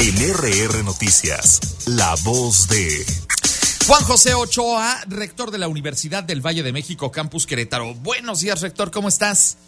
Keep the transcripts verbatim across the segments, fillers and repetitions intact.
En R R Noticias, la voz de... Juan José Ochoa, rector de la Universidad del Valle de México, Campus Querétaro. Buenos días, rector, ¿cómo estás?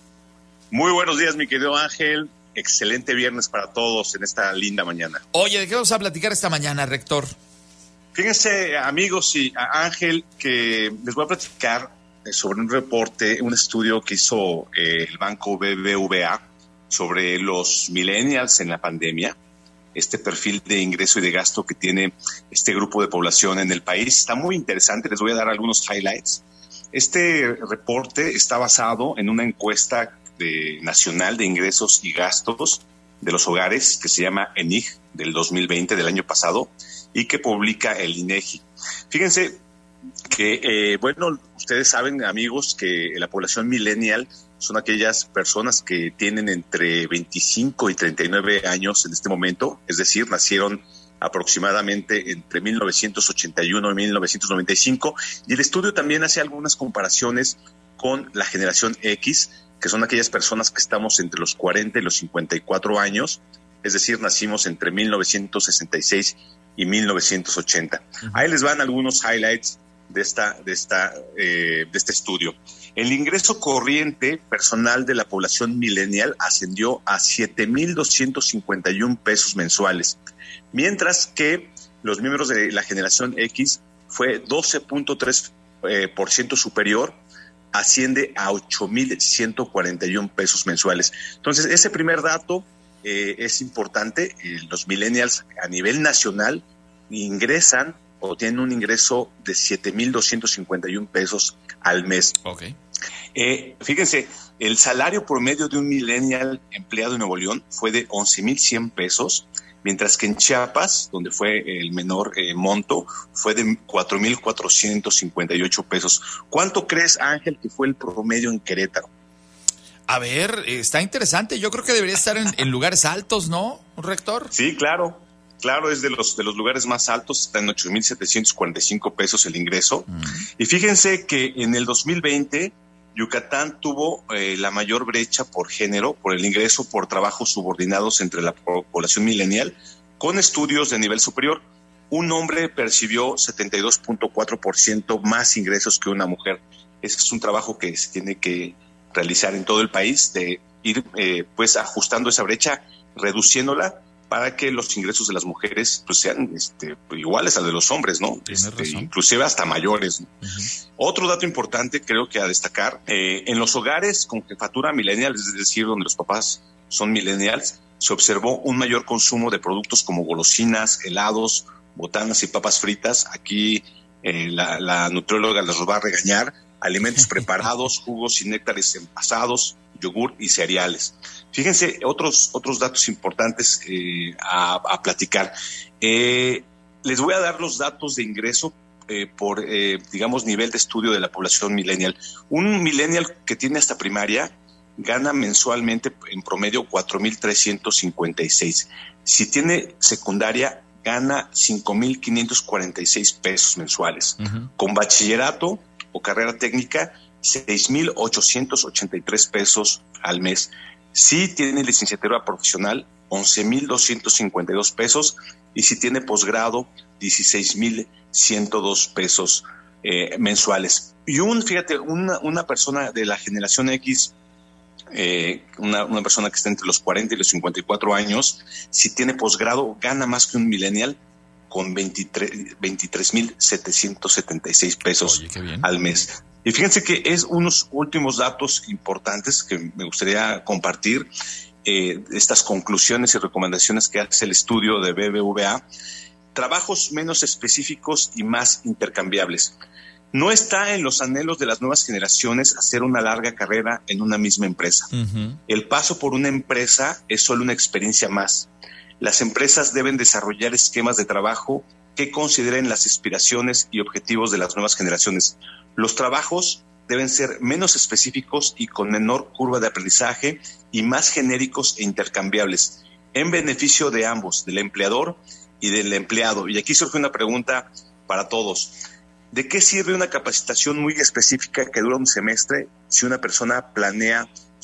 Muy buenos días, mi querido Ángel. Excelente viernes para todos en esta linda mañana. Oye, ¿de qué vamos a platicar esta mañana, rector? Fíjense, amigos y Ángel, que les voy a platicar sobre un reporte, un estudio que hizo eh, el banco B B V A sobre los millennials en la pandemia, este perfil de ingreso y de gasto que tiene este grupo de población en el país. Está muy interesante, les voy a dar algunos highlights. Este reporte está basado en una encuesta de, nacional de ingresos y gastos de los hogares que se llama ENIG del dos mil veinte, del año pasado, y que publica el INEGI. Fíjense que, eh, bueno, ustedes saben, amigos, que la población millennial son aquellas personas que tienen entre veinticinco y treinta y nueve años en este momento, es decir, nacieron aproximadamente entre mil novecientos ochenta y uno y mil novecientos noventa y cinco, y el estudio también hace algunas comparaciones con la generación X, que son aquellas personas que estamos entre los cuarenta y los cincuenta y cuatro años, es decir, nacimos entre mil novecientos sesenta y seis y mil novecientos ochenta. Uh-huh. Ahí les van algunos highlights de esta de esta eh, de este estudio. El ingreso corriente personal de la población millennial ascendió a siete mil doscientos cincuenta y uno pesos mensuales, mientras que los miembros de la generación X fue doce punto tres eh, por ciento superior, asciende a ocho mil ciento cuarenta y uno pesos mensuales. Entonces, ese primer dato eh, es importante. Eh, los millennials a nivel nacional ingresan o tienen un ingreso de siete mil doscientos cincuenta y uno pesos al mes. Okay. Eh, fíjense, el salario promedio de un millennial empleado en Nuevo León fue de once mil cien pesos, mientras que en Chiapas, donde fue el menor eh, monto, fue de cuatro mil cuatrocientos cincuenta y ocho pesos. ¿Cuánto crees, Ángel, que fue el promedio en Querétaro? A ver, está interesante. Yo creo que debería estar en, en lugares altos, ¿no, rector? Sí, claro. Claro, es de los de los lugares más altos, está en ocho mil setecientos cuarenta y cinco pesos el ingreso. Mm. Y fíjense que en el dos mil veinte, Yucatán tuvo eh, la mayor brecha por género, por el ingreso por trabajos subordinados entre la población millennial, con estudios de nivel superior. Un hombre percibió setenta y dos punto cuatro por ciento más ingresos que una mujer. Ese es un trabajo que se tiene que realizar en todo el país, de ir eh, pues ajustando esa brecha, reduciéndola, para que los ingresos de las mujeres pues sean este, iguales a los de los hombres, ¿no? Este, inclusive hasta mayores, ¿no? Uh-huh. Otro dato importante, creo que a destacar, eh, en los hogares con jefatura millennial, es decir, donde los papás son millennials, se observó un mayor consumo de productos como golosinas, helados, botanas y papas fritas. Aquí eh, la, la nutrióloga les va a regañar. Alimentos preparados, jugos y néctares envasados, yogur y cereales. Fíjense, otros otros datos importantes eh, a, a platicar. Eh, les voy a dar los datos de ingreso eh, por, eh, digamos, nivel de estudio de la población millennial. Un millennial que tiene hasta primaria gana mensualmente en promedio cuatro mil trescientos cincuenta y seis. Si tiene secundaria, gana cinco mil quinientos cuarenta y seis pesos mensuales. Uh-huh. Con bachillerato o carrera técnica, seis mil ochocientos ochenta y tres pesos al mes. Si tiene licenciatura profesional, once mil doscientos cincuenta y dos pesos, y si tiene posgrado, dieciséis mil ciento dos pesos eh, mensuales. Y un, fíjate, una, una persona de la generación X, eh, una, una persona que está entre los cuarenta y los cincuenta y cuatro años, si tiene posgrado, gana más que un millennial, con veintitrés mil setecientos setenta y seis pesos. Oye, al mes. Y fíjense que es unos últimos datos importantes que me gustaría compartir, eh, estas conclusiones y recomendaciones que hace el estudio de B B V A. Trabajos menos específicos y más intercambiables. No está en los anhelos de las nuevas generaciones hacer una larga carrera en una misma empresa. Uh-huh. El paso por una empresa es solo una experiencia más. Las empresas deben desarrollar esquemas de trabajo que consideren las aspiraciones y objetivos de las nuevas generaciones. Los trabajos deben ser menos específicos y con menor curva de aprendizaje y más genéricos e intercambiables, en beneficio de ambos, del empleador y del empleado. Y aquí surge una pregunta para todos. ¿De qué sirve una capacitación muy específica que dura un semestre si una persona planea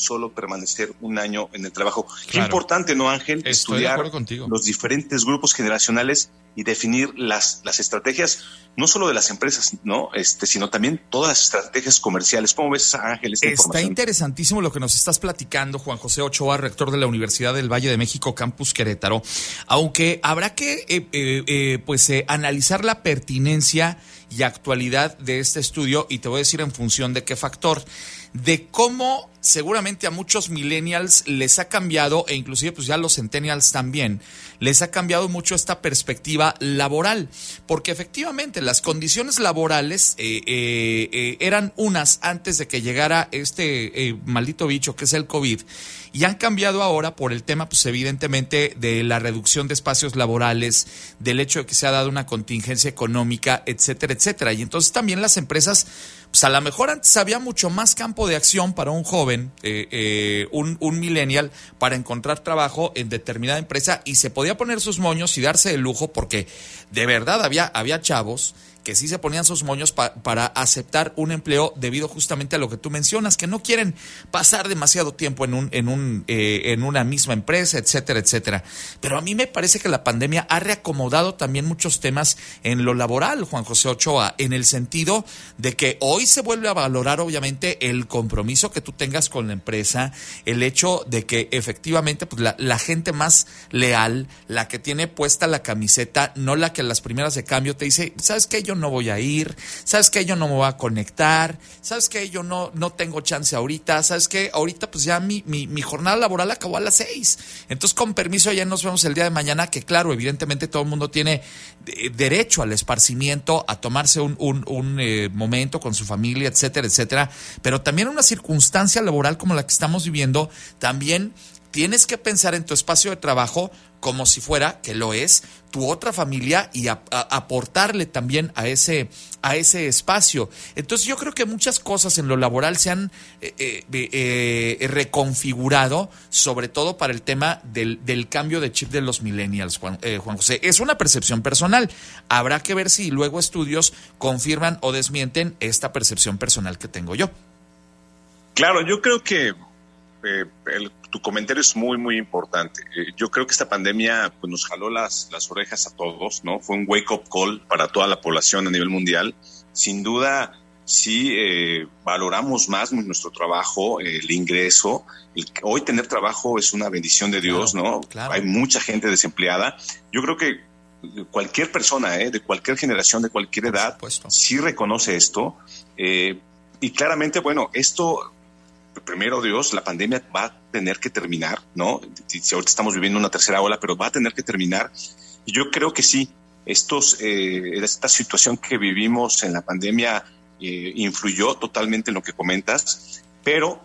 solo permanecer un año en el trabajo. Claro. Qué importante, ¿no, Ángel? Estoy Estudiar los diferentes grupos generacionales y definir las, las estrategias, no solo de las empresas, ¿no? Este, sino también todas las estrategias comerciales. ¿Cómo ves, Ángel, esta Está información? interesantísimo lo que nos estás platicando, Juan José Ochoa, rector de la Universidad del Valle de México, Campus Querétaro. Aunque habrá que eh, eh, eh, pues eh, analizar la pertinencia y actualidad de este estudio, y te voy a decir en función de qué factor, de cómo seguramente a muchos millennials les ha cambiado, e inclusive pues ya los centennials también, les ha cambiado mucho esta perspectiva laboral, porque efectivamente las condiciones laborales eh, eh, eh, eran unas antes de que llegara este eh, maldito bicho que es el COVID, y han cambiado ahora por el tema, pues evidentemente, de la reducción de espacios laborales, del hecho de que se ha dado una contingencia económica, etcétera, etcétera. Y entonces también las empresas, pues a lo mejor antes había mucho más campo de acción para un joven, eh, eh, un, un millennial, para encontrar trabajo en determinada empresa, y se podía poner sus moños y darse el lujo, porque de verdad había, había chavos que sí se ponían sus moños pa, para aceptar un empleo debido justamente a lo que tú mencionas, que no quieren pasar demasiado tiempo en un en un eh, en una misma empresa, etcétera, etcétera. Pero a mí me parece que la pandemia ha reacomodado también muchos temas en lo laboral, Juan José Ochoa, en el sentido de que hoy se vuelve a valorar obviamente el compromiso que tú tengas con la empresa, el hecho de que efectivamente pues la, la gente más leal, la que tiene puesta la camiseta, no la que a las primeras de cambio te dice, ¿sabes qué? Yo no voy a ir, ¿sabes qué? Yo no me voy a conectar, ¿sabes qué? Yo no, no tengo chance ahorita, ¿sabes qué? Ahorita pues ya mi, mi, mi jornada laboral acabó a las seis, entonces con permiso ya nos vemos el día de mañana, que claro, evidentemente todo el mundo tiene de, derecho al esparcimiento, a tomarse un, un, un eh, momento con su familia, etcétera, etcétera, pero también una circunstancia laboral como la que estamos viviendo, también tienes que pensar en tu espacio de trabajo como si fuera, que lo es, tu otra familia, y a, a, aportarle también a ese, a ese espacio. Entonces yo creo que muchas cosas en lo laboral se han eh, eh, eh, reconfigurado, sobre todo para el tema del, del cambio de chip de los millennials, Juan, eh, Juan José. Es una percepción personal. Habrá que ver si luego estudios confirman o desmienten esta percepción personal que tengo yo. Claro, yo creo que Eh, el, tu comentario es muy, muy importante. Eh, yo creo que esta pandemia pues, nos jaló las, las orejas a todos, ¿no? Fue un wake-up call para toda la población a nivel mundial. Sin duda, sí eh, valoramos más nuestro trabajo, eh, el ingreso. El, hoy tener trabajo es una bendición de Dios, claro, ¿no? Claro. Hay mucha gente desempleada. Yo creo que cualquier persona, eh, de cualquier generación, de cualquier edad, sí reconoce esto. Eh, y claramente, bueno, esto... Primero Dios, la pandemia va a tener que terminar, ¿no? Si ahorita estamos viviendo una tercera ola, pero va a tener que terminar. Y yo creo que sí, estos, eh, esta situación que vivimos en la pandemia eh, influyó totalmente en lo que comentas, pero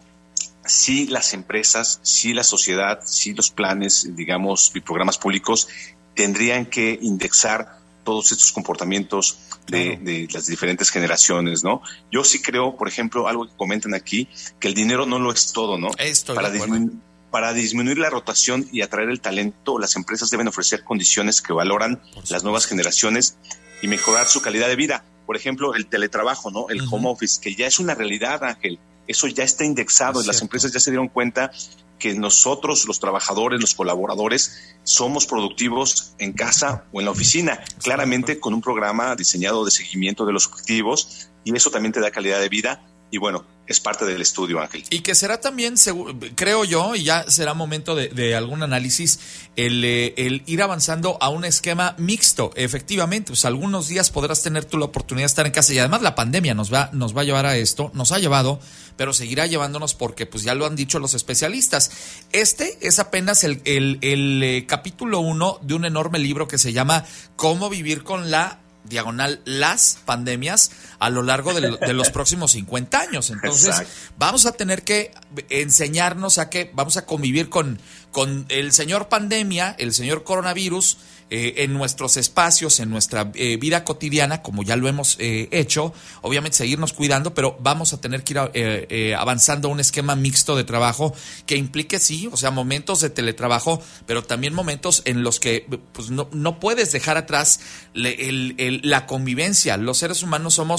sí las empresas, sí la sociedad, sí los planes, digamos, y programas públicos tendrían que indexar todos estos comportamientos de, de las diferentes generaciones, ¿no? Yo sí creo, por ejemplo, algo que comentan aquí, que el dinero no lo es todo, ¿no? Estoy para, de acuerdo. disminu- para disminuir la rotación y atraer el talento, las empresas deben ofrecer condiciones que valoran las nuevas generaciones y mejorar su calidad de vida. Por ejemplo, el teletrabajo, ¿no? El uh-huh. home office, que ya es una realidad, Ángel. Eso ya está indexado. Es las empresas ya se dieron cuenta que nosotros, los trabajadores, los colaboradores, somos productivos en casa o en la oficina, claramente con un programa diseñado de seguimiento de los objetivos, y eso también te da calidad de vida. Y bueno, es parte del estudio, Ángel. Y que será también, creo yo, y ya será momento de, de algún análisis, el, el ir avanzando a un esquema mixto. Efectivamente, pues algunos días podrás tener tú la oportunidad de estar en casa, y además la pandemia nos va, nos va a llevar a esto, nos ha llevado, pero seguirá llevándonos porque pues ya lo han dicho los especialistas. Este es apenas el, el, el, el capítulo uno de un enorme libro que se llama Cómo vivir con la diagonal las pandemias a lo largo de, de los próximos cincuenta años. Entonces, exacto, vamos a tener que enseñarnos a que vamos a convivir con, con el señor pandemia, el señor coronavirus, eh, en nuestros espacios, en nuestra eh, vida cotidiana, como ya lo hemos eh, hecho. Obviamente seguirnos cuidando, pero vamos a tener que ir eh, eh, avanzando a un esquema mixto de trabajo que implique, sí, o sea, momentos de teletrabajo, pero también momentos en los que pues no, no puedes dejar atrás le, el, el, la convivencia. Los seres humanos somos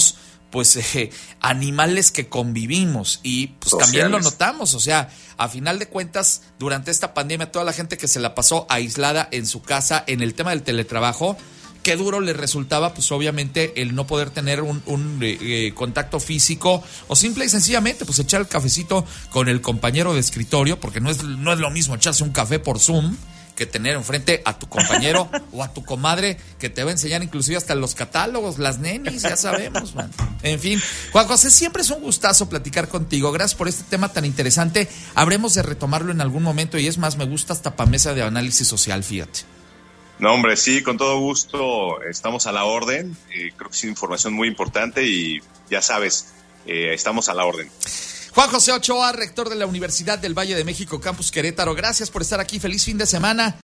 pues eh, animales que convivimos y pues Sociales. También lo notamos, o sea, a final de cuentas, durante esta pandemia, toda la gente que se la pasó aislada en su casa en el tema del teletrabajo, qué duro le resultaba, pues obviamente el no poder tener un, un eh, contacto físico o simple y sencillamente pues echar el cafecito con el compañero de escritorio, porque no es, no es lo mismo echarse un café por Zoom que tener enfrente a tu compañero o a tu comadre que te va a enseñar inclusive hasta los catálogos, las nenis, ya sabemos, man. En fin, Juan José, siempre es un gustazo platicar contigo. Gracias por este tema tan interesante. Habremos de retomarlo en algún momento y es más, me gusta hasta para mesa de análisis social, fíjate. No, hombre, sí, con todo gusto, estamos a la orden. Eh, creo que es información muy importante y ya sabes, eh, estamos a la orden. Juan José Ochoa, rector de la Universidad del Valle de México, Campus Querétaro, gracias por estar aquí. Feliz fin de semana.